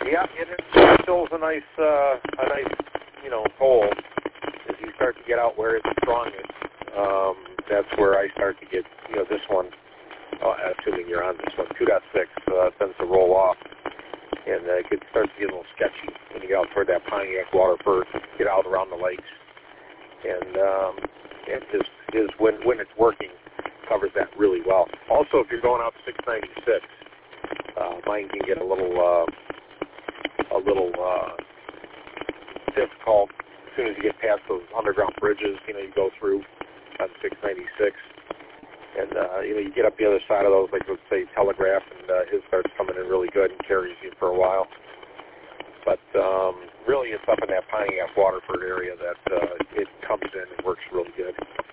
Yeah, it fills a nice, hole as you start to get out where it's strongest. That's where I start to get, this one, assuming you're on this one, 2.6 tends to roll off, and it starts to get a little sketchy when you get out toward that Pontiac Waterford, get out around the lakes, and his when it's working, covers that really well. Also, if you're going out 696, mine can get a little difficult as soon as you get past those underground bridges. You go through on 696, and you get up the other side of those, like let's say Telegraph, and his starts coming in really good and carries you for a while. But really, it's up in that Pontiac Waterford area that it comes in and works really good.